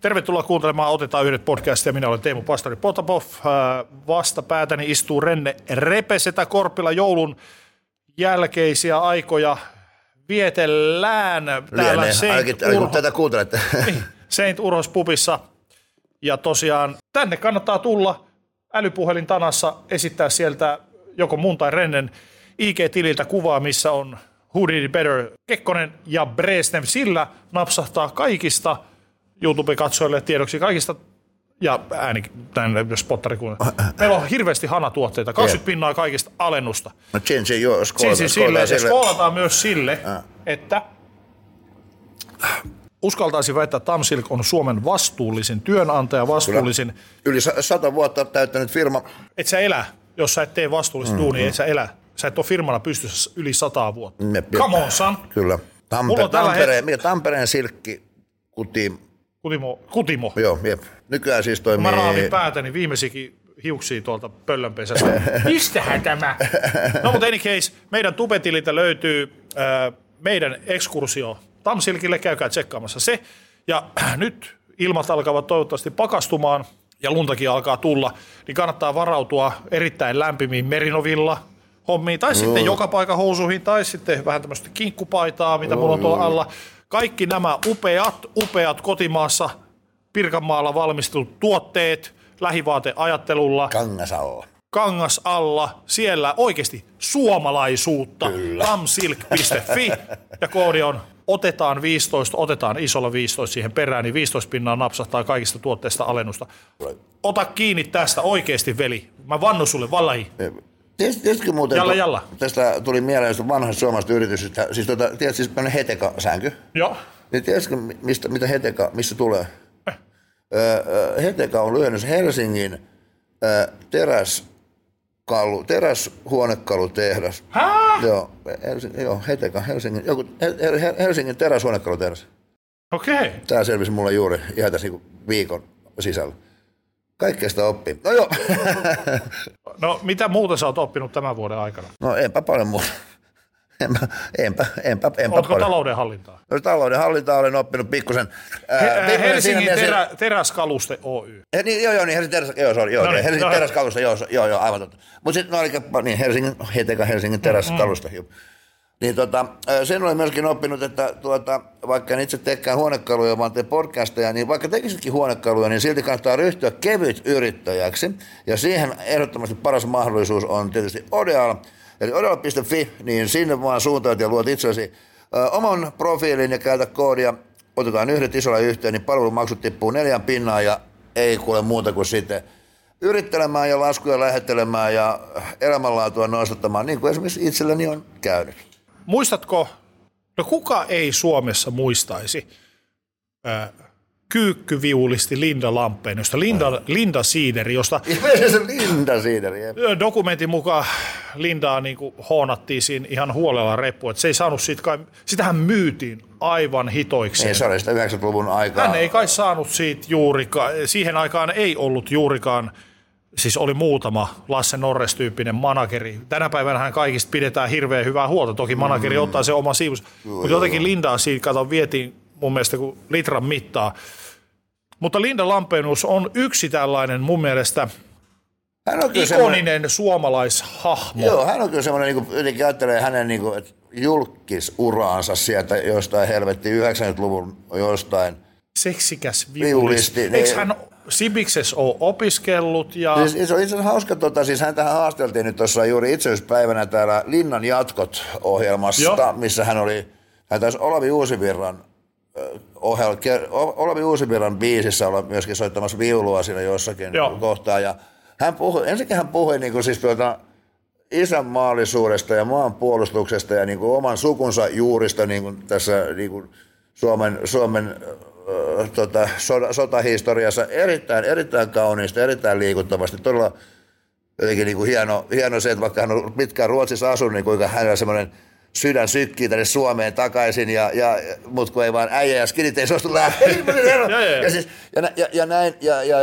Tervetuloa kuuntelemaan Otetaan yhdet podcastia. Minä olen Teemu Pastori Potapov. Vastapäätäni istuu Renne Repesetä Korpilla. Joulun jälkeisiä aikoja vietellään täällä tätä kuuntelette. Saint Urhos pubissa. Ja tosiaan tänne kannattaa tulla älypuhelin tanassa, esittää sieltä joko mun tai Rennen IG-tililtä kuvaa, missä on Who Did It Better, Kekkonen ja Brezhnev. Sillä napsahtaa kaikista YouTube-katsojille tiedoksi kaikista, ja ääni tänne spottari kun meillä on hirveästi hanatuotteita, 20% kaikista alennusta. No skoolataan myös sille, että uskaltaisin väittää, että Tamsilk on Suomen vastuullisin työnantaja, vastuullisin. Yli 100 vuotta täyttänyt firma. Et sä elä, jos sä et tee vastuullista duunia, et sä elä. Sä et ole firmana pystyssä yli 100 vuotta. Come on, son. Kyllä. Tampereen silkki Kutimo. Joo, jep. Nykyään siis toimii. Mä raavin päätäni viimeisikin hiuksia tuolta pöllönpesästä. Mistähän tämä? No mutta any case, meidän tubetililtä löytyy meidän ekskursio Tamsilkille, käykää tsekkaamassa se. Ja nyt ilmat alkavat toivottavasti pakastumaan ja luntakin alkaa tulla, niin kannattaa varautua erittäin lämpimiin Merinovilla hommiin, tai sitten joka paikan housuihin, tai sitten vähän tämmöistä kinkkupaitaa, mitä mulla on tuolla alla. Kaikki nämä upeat kotimaassa Pirkanmaalla valmistetut tuotteet lähivaateajattelulla. Kangas alla. Siellä oikeasti suomalaisuutta. Tamsilk.fi ja koodi on otetaan 15, otetaan isolla 15 siihen perään, niin 15% napsahtaa kaikista tuotteista alennusta. Ota kiinni tästä oikeasti, veli. Mä vannon sulle, vallahi. Tiesitkö muuten, jalla. Tästä tuli mieleen vanhasta suomalaisesta yrityksestä, siis tiedätkö siis Heteka-sänky? Joo. Niin tiedätkö, mitä Heteka, missä tulee? Heteka on lyhennys Helsingin teräshuonekalutehdas. Hää? Joo, Heteka, Helsingin teräshuonekalutehdas. Okei. Okay. Tämä selvisi mulle juuri ihan tässä viikon sisällä. Kaikkea sitä oppii. No joo. No mitä muuta sä oot oppinut tämän vuoden aikana? No enpä paljon muuta. Enpä Ootko paljon. taloudenhallintaa? No taloudenhallintaa olen oppinut pikkusen. Helsingin teräskaluste Oy. Helsingin teräskaluste, joo, aivan totta. Mutta sitten Helsingin teräskaluste. Niin sen olen myöskin oppinut, että vaikka en itse teekään huonekaluja, vaan teen podcasteja, niin vaikka tekisitkin huonekaluja, niin silti kannattaa ryhtyä kevyt yrittäjäksi. Ja siihen ehdottomasti paras mahdollisuus on tietysti Odeal. Eli odeal.fi, niin sinne vaan suuntaat ja luot itsellesi oman profiilin ja käytä koodia. Otetaan yhdet isolla yhteen, niin palvelumaksut tippuu 4% ja ei kuule muuta kuin sitten yrittelemään ja laskuja lähettelemään ja elämänlaatua nostattamaan, niin kuin esimerkiksi itselleni on käynyt. Muistatko, no kuka ei Suomessa muistaisi kyykkyviulisti Linda Lampeen, josta Linda Siideri, josta Linda Siideri, dokumentin mukaan Lindaa niin kuin hoonattiin siinä ihan huolella reppu, että se ei saanut sitähän myytiin aivan hitoikseen. Ei, se oli sitä 90-luvun aikaa. Hän ei kai saanut siitä juurikaan, siihen aikaan ei ollut juurikaan, siis oli muutama Lasse Norres-tyyppinen manageri. Tänä päivänä hän kaikista pidetään hirveän hyvää huolta, toki manageri ottaa se oma siivus, mutta jotenkin Lindaa siitä vietiin mun mielestä kuin litran mittaa. Mutta Linda Lampeenus on yksi tällainen mun mielestä ikoninen suomalaishahmo. Joo, hän on kyllä semmoinen, niin jotenkin ajattelee hänen niin kuin, julkisuraansa sieltä jostain helvettiin 90-luvun jostain. Seksikäs viulisti. Eikö hän Sibiksessä ole opiskellut? Ja siis, se on itse asiassa hauska, siis häntähän haasteltiin nyt tuossa juuri itsenäisyyspäivänä täällä Linnan jatkot -ohjelmasta, missä hän taisi Olavi Uusivirran biisissä olla myöskin soittamassa viulua siinä jossakin kohtaa. Ja hän puhui niin kuin siis isänmaallisuudesta ja maanpuolustuksesta ja niin kuin oman sukunsa juurista niin kuin tässä niin kuin Suomen sotahistoriassa erittäin kauniista, erittäin liikuttavasti. Todella jotenkin niin kuin hieno se, että vaikka hän on pitkään Ruotsissa asunut, niin kuinka hänellä semmoinen sydän sykkii tänne Suomeen takaisin, mutta kun ei vaan äijä ja skinit ei suostu lähteä. Ja näin,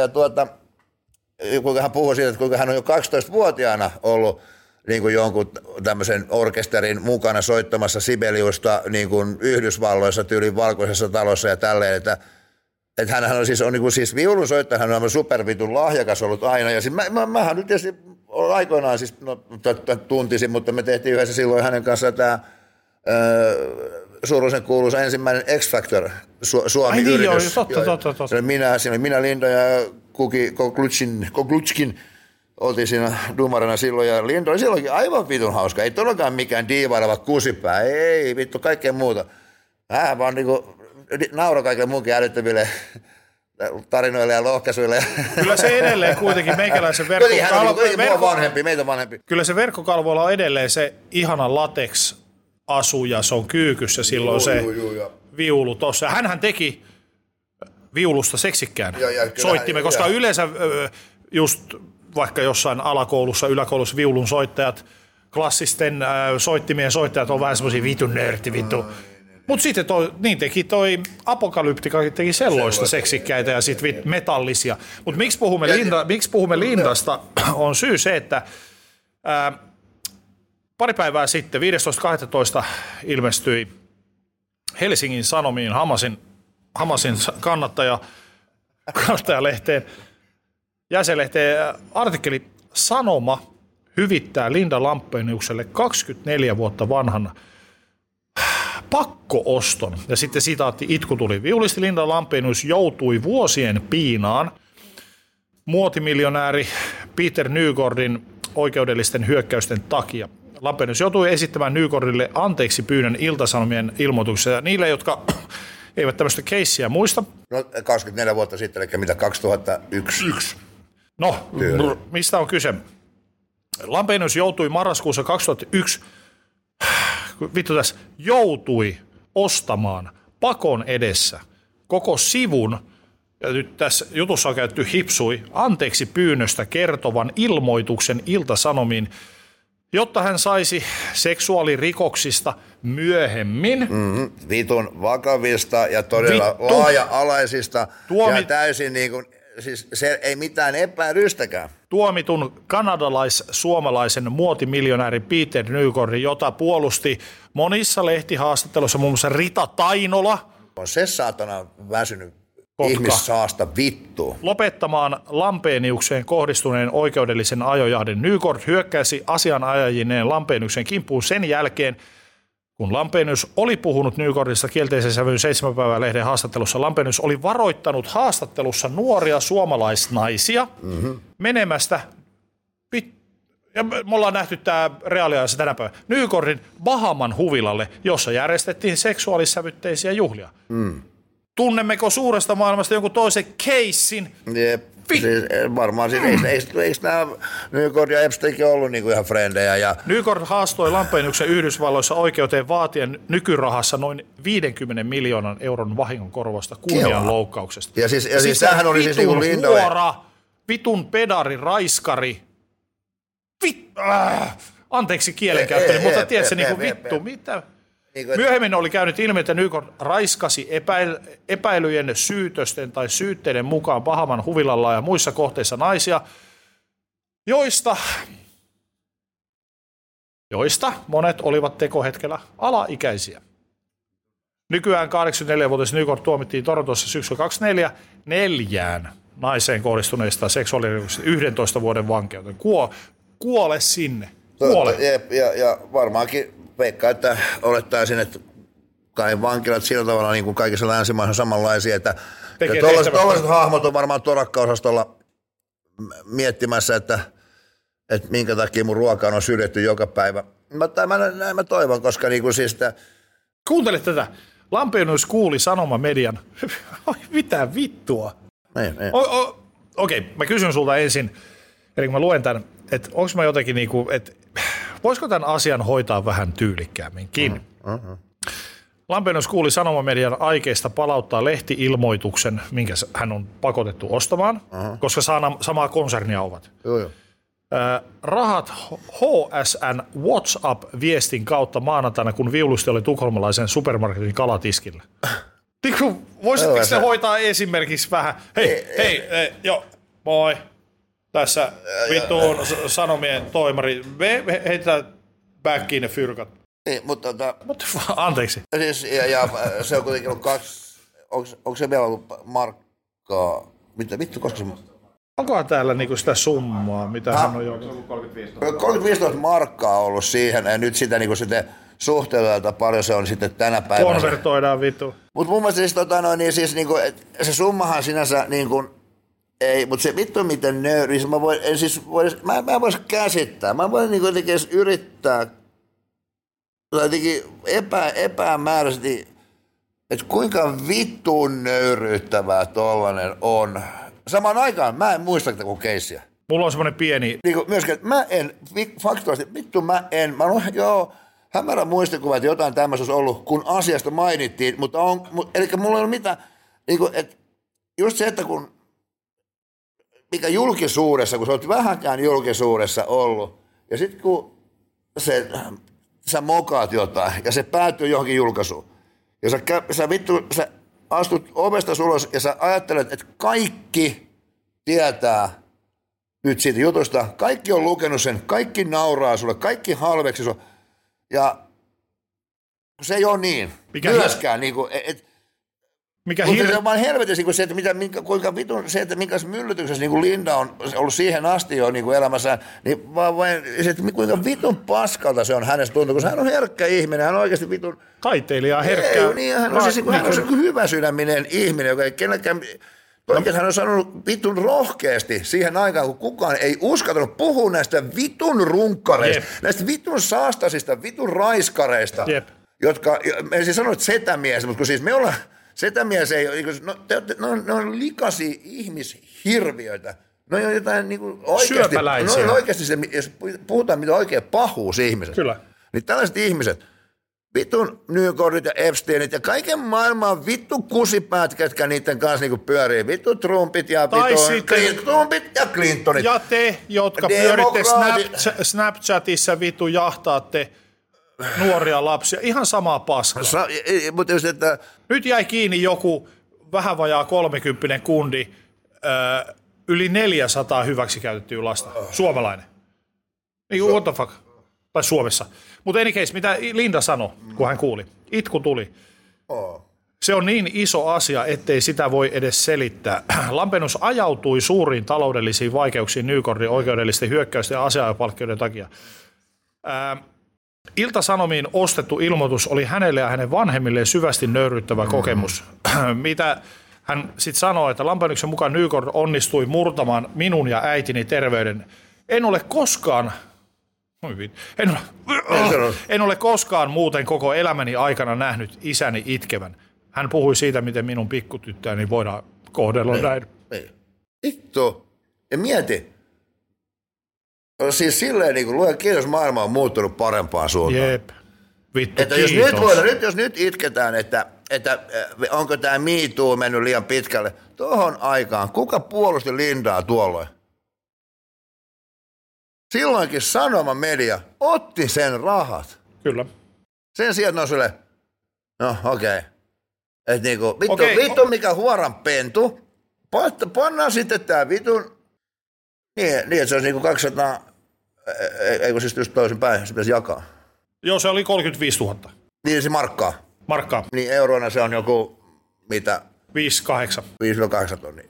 kuinka hän puhui siitä, että kuinka hän on jo 12-vuotiaana ollut niin kuin jonkun tämmöisen orkesterin mukana soittamassa Sibeliusta niin kuin Yhdysvalloissa tyyliin Valkoisessa talossa ja tälleen, että että hänhän on siis, siis viulunsoittaja, hän on aivan supervitun lahjakas ollut aina. Ja siis mähän nyt tietysti aikoinaan siis, tuntisin, mutta me tehtiin yhdessä silloin hänen kanssaan tämä surullisen kuuluisa ensimmäinen X-Factor Suomi-yritys. Totta. Siinä oli minä, Linda ja Kuki Koklutskin oltiin siinä dumarina silloin, ja Linda oli silloinkin aivan vitun hauska. Ei todellakaan mikään diivaileva kusipää, ei vittu, kaikkea muuta. Hän vaan nauroi kaikille muunkin älyttäville tarinoille ja lohkaisuille. Kyllä se edelleen kuitenkin meikäläisen vanhempi. Kyllä se verkkokalvoilla on edelleen se ihana latex-asu ja se on kyykyssä silloin viulu tossa. Hänhän teki viulusta seksikkään soittimme, koska yleensä just vaikka jossain alakoulussa, yläkoulussa viulun soittajat, klassisten soittimien soittajat on vähän semmosia vitun nörtti vittu. Mutta sitten toi Apokalyptika teki sellaista seksikkäitä ja sitten metallisia. Mutta miksi puhumme Lindasta on syy se, että pari päivää sitten 15.12. ilmestyi Helsingin Sanomiin Hamasin kannattajalehteen jäsenlehteen artikkeli Sanoma hyvittää Linda Lampeniukselle 24 vuotta vanhan pakko-oston. Ja sitten sitaatti, itku tuli. Viulisti Linda Lampenius joutui vuosien piinaan muotimiljonääri Peter Nygårdin oikeudellisten hyökkäysten takia. Lampenius joutui esittämään Nygårdille anteeksi pyynnön Ilta-Sanomien ilmoituksessa. Ja niille, jotka eivät tämmöistä keissiä muista. No 24 vuotta sitten, eli mitä 2001. No, mistä on kyse? Lampenius joutui marraskuussa 2001 joutui ostamaan pakon edessä koko sivun, ja nyt tässä jutussa on käytetty hipsui, anteeksi pyynnöstä kertovan ilmoituksen Ilta-Sanomiin, jotta hän saisi seksuaalirikoksista myöhemmin. Vitun vakavista ja todella laaja-alaisista ja täysin niin kuin, siis se ei mitään epäilystäkään. Tuomitun kanadalais-suomalaisen muotimiljonäärin Peter Nygårdin, jota puolusti monissa lehtihaastatteluissa muun muassa Rita Tainola. On se saatana väsynyt ihmissaasta vittu. Lopettamaan Lampeniukseen kohdistuneen oikeudellisen ajojahdin. Nygård hyökkäsi asianajajineen Lampeniuksen kimppuun sen jälkeen, kun Lampenius oli puhunut Nygårdista kielteisen sävyyn 7 päivää lehden haastattelussa. Lampenius oli varoittanut haastattelussa nuoria suomalaisnaisia menemästä, ja me ollaan nähty tämä reaaliajassa tänä päivänä, Nygårdin Bahaman huvilalle, jossa järjestettiin seksuaalissävytteisiä juhlia. Tunnemmeko suuresta maailmasta jonkun toisen keissin? Jep. Siis, varmaan siis, eikö nämä Nygård ja Epsteinkin ollut niinku ihan frendejä? Ja Nygård haastoi Lampeniuksen Yhdysvalloissa oikeuteen vaatien nykyrahassa noin 50 miljoonan euron vahingonkorvausta kunnianloukkauksesta. Ja siis tämähän oli siis niinku Linda. Vitun pedari, raiskari. Anteeksi kielenkäyttöni, mutta tiedätkö niinku vittu, mitä? Myöhemmin oli käynyt ilmi, että Nygård raiskasi epäilyjen syytösten tai syytteiden mukaan Bahaman huvilalla ja muissa kohteissa naisia, joista monet olivat tekohetkellä alaikäisiä. Nykyään 84-vuotias Nygård tuomittiin Torontossa syksyllä 2024 4 naiseen kohdistuneista seksuaalirikoksista 11 vuoden vankeuteen. Kuole sinne. Kuole. Ja varmaankin veikkaa, että olettaisin, että kai vankilat sillä tavalla niin kuin kaikissa länsimaissa samanlaisia, että tuollaiset hahmot on varmaan torakka-osastolla miettimässä, että minkä takia mun ruokaan on syljetty joka päivä. Mä toivon, koska niin kuin siis Kuuntele tätä. Lampenius kuuli Sanoma-median. Mitä vittua? Okei, mä kysyn sulta ensin, eli kun mä luen tämän, että onko mä jotenkin niinku, että voisiko tämän asian hoitaa vähän tyylikkäämminkin? Lampenius kuuli Sanoma-median aikeista palauttaa lehti-ilmoituksen, minkä hän on pakotettu ostamaan, koska samaa konsernia ovat. Joo. Rahat HSN WhatsApp-viestin kautta maanantaina, kun viulusti oli tukholmalaisen supermarketin kalatiskillä. Voisitko se hoitaa esimerkiksi vähän? Hei, moi. Tässä vittuun Sanomien toimari. Heitetään backiin ne fyrkat. Niin, mutta anteeksi. Siis, ja se on kuitenkin ollut onko se vielä ollut Mitä vittu, koska se... Onkohan täällä niinku sitä summaa, mitä hän on joutunut? 35 markkaa ollut siihen, ja nyt sitä niinku sitten suhteutetaan paljon se on sitten tänä päivänä. Konvertoidaan vittu. Mutta mun mielestä siis, niinku, se summahan sinänsä niinku, ei, mutta se vittu miten nöyri, mä en vois käsittää, mä voin niinku jotenkin edes yrittää, tai jotenkin epämääräisesti, että kuinka vittuun nöyryyttävää tollanen on. Samaan aikaan mä en muista tätä kuin keissiä. Mulla on semmoinen pieni... Niin myöskään, faktuaalisesti, mä oon hämärä muistikuva, että jotain tämmöistä olisi ollut, kun asiasta mainittiin, mutta eli mulla ei ole mitään, niin kuin, että just se, että mikä julkisuudessa, kun sä oot vähänkään julkisuudessa ollut, ja sitten kun sä mokaat jotain, ja se päätyy johonkin julkaisuun, ja sä astut ovesta ulos, ja sä ajattelet, että kaikki tietää nyt siitä jutusta, kaikki on lukenut sen, kaikki nauraa sulle, kaikki halveksi sulle, ja se ei ole niin. Myöskään, niin kuin, se on vaan helvetin se, että kuinka vitun, se, että minkä myllytyksessä niin kuin Linda on ollut siihen asti jo niin kuin elämässään, niin vaan se, että kuinka vitun paskalta se on hänestä tuntuu, koska hän on herkkä ihminen, hän on oikeasti vitun... Taiteilija, herkkä. Ei, niin, hän on se hyväsydäminen ihminen, joka ei kenellekään... Oikein hän on sanonut vitun rohkeasti siihen aikaan, kun kukaan ei uskaltanut puhua näistä vitun runkkareista, näistä vitun saastasista, vitun raiskareista, jotka, en siis sanonut setämies, mutta kun siis me ollaan, setämies ei ole, ne on likaisia ihmishirviöitä, ne on jotain niin kuin oikeasti, syöpäläisiä. No oikeasti, jos puhutaan mitä oikein pahuus ihmiset, kyllä. Niin tällaiset ihmiset, vitun Nygordit ja Epsteinit ja kaiken maailman vittu kusipäät, ketkä niiden kanssa niinku pyörii. Vittu Trumpit ja Trumpit ja Clintonit. Ja te, jotka pyöritte Snapchatissa vittu jahtaatte nuoria lapsia. Ihan samaa paskaa. Mutta just, että... Nyt jäi kiinni joku vähän vajaa 30 kundi, yli 400 hyväksikäytettyä lasta. Suomalainen. Niin, what the fuck? Tai Suomessa. Mutta any case, mitä Linda sanoi, kun hän kuuli. Itku tuli. Se on niin iso asia, ettei sitä voi edes selittää. Lampenius ajautui suuriin taloudellisiin vaikeuksiin Nygordin oikeudellisten hyökkäysten ja asiaajapalkkioiden takia. Ilta-Sanomiin ostettu ilmoitus oli hänelle ja hänen vanhemmilleen syvästi nöyryttävä kokemus. Mitä hän sitten sanoi, että Lampeniuksen mukaan Nygord onnistui murtamaan minun ja äitini terveyden. En ole koskaan muuten koko elämäni aikana nähnyt isäni itkevän. Hän puhui siitä, miten minun pikkutyttöäni voidaan kohdella näin. Vittu. Ja mieti. Siis silleen, niin kuin kiitos, maailma on muuttunut parempaan suuntaan. Jep. Vittu, että jos nyt itketään, että onko tämä Me Too mennyt liian pitkälle. Tuohon aikaan, kuka puolusti Lindaa tuolloin? Silloinkin Sanoma Media otti sen rahat. Kyllä. Sen sijaan on sille, no okei. Että niinku, vittu mikä huoran pentu. Pannaan sitten tää vitun, niin että se olisi niinku 200, eikö siis just toisinpäin, se pitäisi jakaa. Joo, se oli 35 000. Niin se markkaa. Niin euroina se on joku, mitä? 5-8. 5-8 tonnia.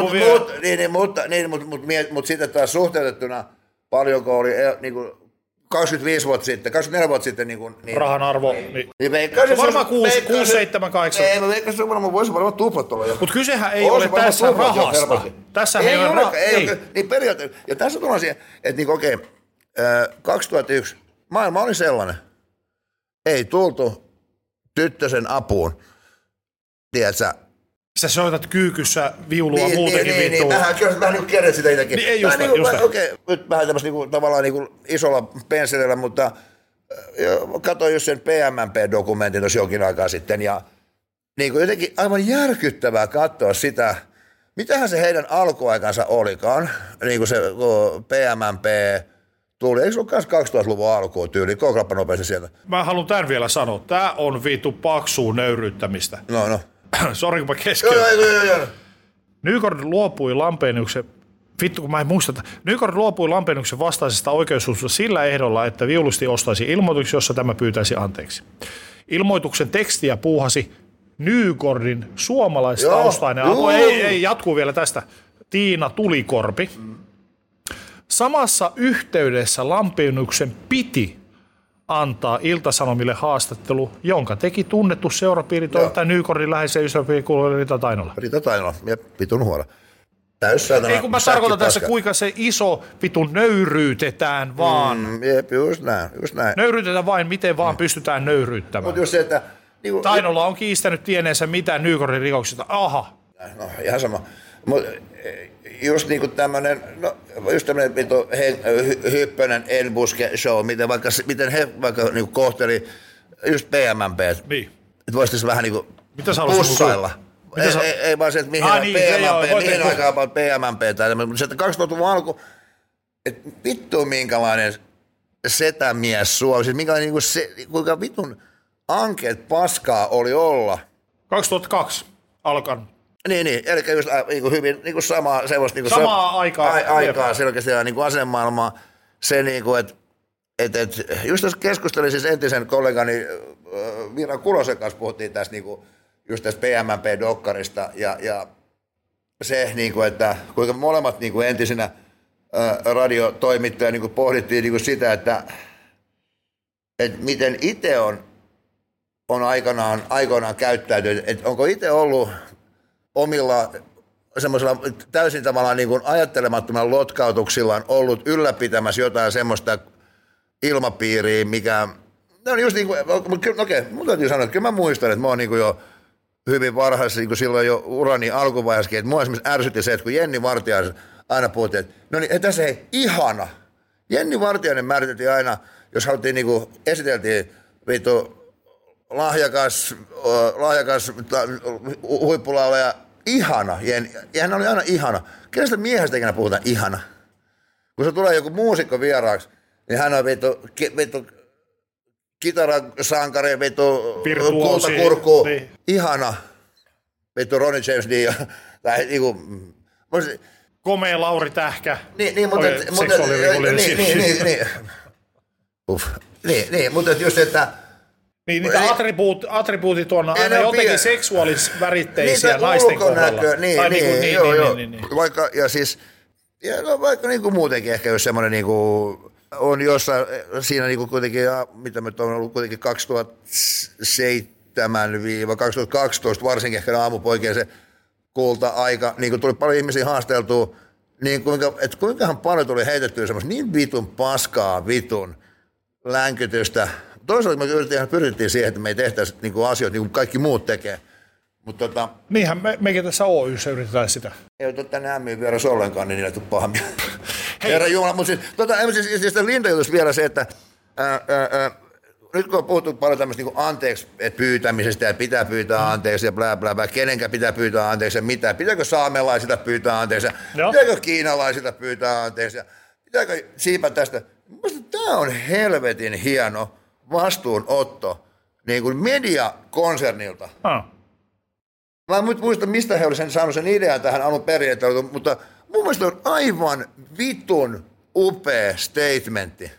Mutta sitten taas suhteutettuna, paljonko oli niinku 25 vuotta sitten, 24 vuotta sitten niin rahan arvo. Niin veikkasin, varmaan 6, 7, 8. Ei, mä veikkasin, että voisi varmaan tuplat olla. Mutta kysehän ei ole tässä rahasta. Tässä ei ole rahasta. Niin periaatteessa. Ja tässä tullaan siihen, että niin okei, 2001 maailma oli sellainen. Ei tultu tyttösen apuun. Tiedätkö? Sä soitat kyykyssä viulua muutenkin vittua. Vähän niin kerret sitä itsekin. Niin ei just okei, nyt vähän tämmöistä tavallaan isolla pensselillä, mutta katsoin just sen PMMP-dokumentin tuossa jokin aikaa sitten, ja niin jotenkin aivan järkyttävää katsoa sitä, mitähän se heidän alkuaikansa olikaan, niin kuin se PMMP tuli, eikö se ollut myös 2000-luvun alkuun tyyli, kookrappa nopeasti sieltä. Mä haluan tämän vielä sanoa, tää on vittu paksua nöyryyttämistä. No. Sori, kun mä keskeytin. Joo. Nygord luopui Lampeniuksen, vittu kun mä en muista, Nygord luopui Lampeniuksen vastaisesta oikeussuusta sillä ehdolla, että viulusti ostaisi ilmoituksen, jossa tämä pyytäisi anteeksi. Ilmoituksen tekstiä puuhasi Nygårdin suomalaistaustainen, ei jatkuu vielä tästä, Tiina Tulikorpi. Samassa yhteydessä Lampiinuksen piti antaa Ilta-Sanomille haastattelu, jonka teki tunnettu seurapiiritoimittaja Nygårdin läheisen ystäväpiirin kuuluva Rita Tainola. Rita Tainola, ja vitun huono. Ei kun mä tarkoitan tässä, kuinka se iso vitun nöyryytetään vaan. Just näin. Nöyryytetään vain, miten vaan pystytään nöyryyttämään. Mutta just se, että... Niin, Tainola on kiistänyt tieneensä mitään Nygårdin rikoksista. Aha. No, ihan sama. Mut just niinku tämmönen, just tämmönen Hyppönen Enbuske show, miten he vaikka niinku kohteli just PMMP. Niin. Että voisi vähän niinku pussailla. Ei vaan se, että mihin aikaan PMMP tai mutta se, että 2000-luvun alku, että vittu minkälainen setämies Suomi, siis minkälainen niinku se, kuinka vitun ankeet paskaa oli olla. 2002 alkan. Niin, eli just hyvin niinku samaa semmoista niinku samaa aikaa selkeästi niinku asemaailmaa se niinku että just jos keskustelin siis entisen kollegani Viira Kulosen kanssa puhuttiin tästä niinku just tästä PMMP-dokkarista ja se niinku että kuinka molemmat niinku entisinä radiotoimittajia niinku pohdittiin niinku sitä että miten itse on aikoinaan käyttäytynyt, että onko itse ollut omilla semmoisella täysin tavallaan niin kuin ajattelemattomilla lotkautuksillaan ollut ylläpitämässä jotain semmoista ilmapiiriä, mikä, no just niin kuin, okei, mun täytyy sanoa, että kyllä mä muistan, että mä oon niin kuin jo hyvin varhaisessa, niin kuin silloin jo urani alkuvaiheessakin, että mua esimerkiksi ärsytti se, että kun Jenni Vartiainen aina puhuttiin, että no niin, tässä ei ihana. Jenni Vartiainen määriteltiin aina, jos haluttiin niin kuin esiteltiin vittu lahjakas huippulaulaja, ihana. Ja hän oli aina ihana. Kenestä miehestä ikinä puhutaan ihana? Kun se tulee joku muusikko vieraaksi, niin hän on vittu kitarasankari, vittu kultakurkku, niin. Ihana. Vittu Ronnie James Dio. Tai niinku... Komea Lauri Tähkä. Niin, mutta just että... Niin, niitä attribuutit on aina jotenkin seksuaalisväritteisiä naisten kohdalla. Niin. Vaikka, ja siis, vaikka niin kuin muutenkin ehkä jos semmoinen niin kuin, on jossain, siinä niin kuin kuitenkin, mitä me on ollut kuitenkin 2007-2012, varsinkin ehkä aamupoikien se kulta-aika, niin kuin tuli paljon ihmisiä haasteltua, niin kuinkahan paljon tuli heitettyä semmoista niin vitun paskaa vitun länkytystä. Toisaalta me pyrittiin siihen, että me ei tehtäisi niinku asioita niin kuin kaikki muut tekee. Niinhän mekin tässä Oyssä yritetään sitä. Ei ole tänne ämmiin vieressä ollenkaan, niin niillä tuu pahamia. Herra Jumala, mutta siis Linda-jutussa vielä se, että nyt kun on puhuttu paljon tämmöistä niin anteeksi pyytämisestä ja pitää pyytää anteeksi ja blää blää blää, kenenkä pitää pyytää anteeksi ja mitä, pitääkö saamelaisilta pyytää anteeksi ja pitääkö kiinalaisilta pyytää anteeksi ja pitääkö siipää tästä. Mielestäni tämä on helvetin hieno vastuunotto niin kuin mediakonsernilta. Mä en muista, mistä he olisivat saanut sen idean tähän alun perin, mutta mun mielestä on aivan vitun upea statementti.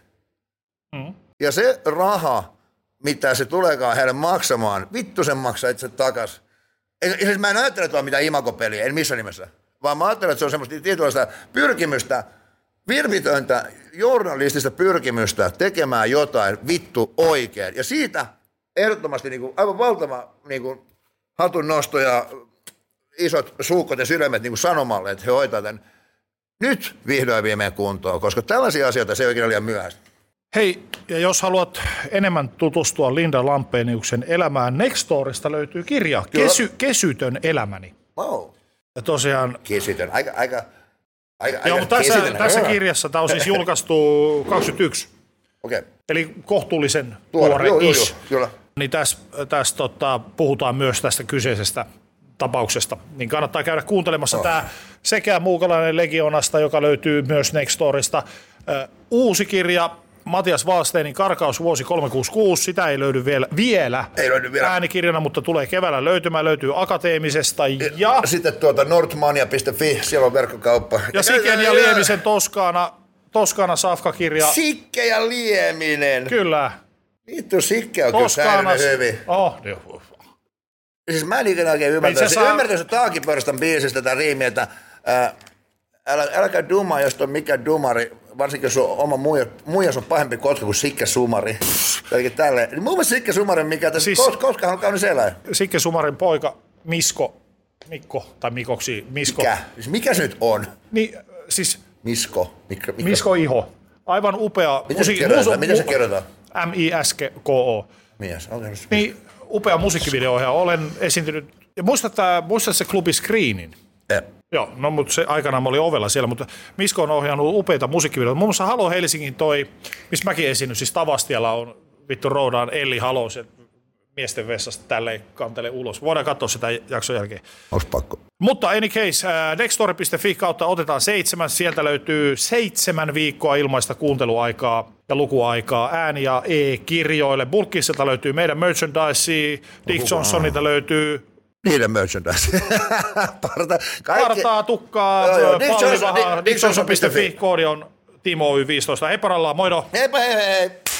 Ja se raha, mitä se tuleekaan heille maksamaan, vittu sen maksaa itse takas. Siis mä en ajattele, että on mitään imagopeliä, en missään nimessä. Vaan mä ajattelen, että se on semmoista tietynlaista pyrkimystä, virvitöntä journalistista pyrkimystä tekemään jotain vittu oikein. Ja siitä ehdottomasti niin kuin, aivan valtava niin kuin, hatunnosto ja isot suukkot ja sydämet niin kuin sanomalle, että he hoitaa tämän nyt vihdoin viimein kuntoon, koska tällaisia asioita se ei oikein ole liian myöhäistä. Hei, ja jos haluat enemmän tutustua Linda Lampeniuksen elämään, Nextorista löytyy kirja Kesytön elämäni. Wow. Ja tosiaan... Kesytön, aika joo, mutta tässä kirjassa tämä on siis julkaistu 21. Okay. Eli kohtuullisen tuore-ish. Joo. Niin tässä puhutaan myös tästä kyseisestä tapauksesta. Niin kannattaa käydä kuuntelemassa tämä sekä Muukalainen Legionasta, joka löytyy myös Nextorista. Uusi kirja, Matias Wallsteinin Karkaus vuosi 366. Sitä ei löydy vielä äänikirjana, mutta tulee keväällä löytymään. Löytyy Akateemisesta ja... Sitten nordmania.fi, siellä on verkkokauppa. Ja Siken ja Liemisen Toskana Safka-kirja. Sikke ja Lieminen. Kyllä. Vittu, Sikke on kyllä säilynyt hyvin. Siis mä en ikinä oikein ymmärtäisi Taakipörstan biisistä tätä riimiä, että älkää dumaa, jos on mikä dumari, varsinkin jos on oma muijas on pahempi kotka kuin Sikke Sumari. Eli tälleen. Mun mielestä Sikke Sumari, mikä tässä, siis, koskahan on kaunis eläin. Sikke Sumarin poika Mikko, tai Mikoksi, Misko. Mikä? Siis mikä se nyt on? Niin, siis... Misko Iho. Aivan upea... Miten se kirjoitetaan? M-I-S-K-O. Mies, okay. Niin, upea musiikkivideo. Olen esiintynyt... Ja muistat se klubi Screenin? Joo, no mutta se aikanaan mä olin ovella siellä, mutta Misko on ohjannut upeita musiikkivideoita. Muun muassa Halo Helsingin missä mäkin esiinnyt, siis Tavastialla on roudaan Elli Halo, se miesten vessasta tälleen kantele ulos. Voidaan katsoa sitä jakson jälkeen. Onks pakko? Mutta any case, nextory.fi kautta otetaan 7. Sieltä löytyy 7 viikkoa ilmaista kuunteluaikaa ja lukuaikaa ääni- ja e-kirjoille. Bulkkiselta löytyy meidän merchandise, Dick Johnsonilta löytyy niiden merchandise. Partaa, tukkaa, pallivahaa, dickjohnson.fi, koodi on Timo Y15. Hei parallaan, moido! Heipä hei hei!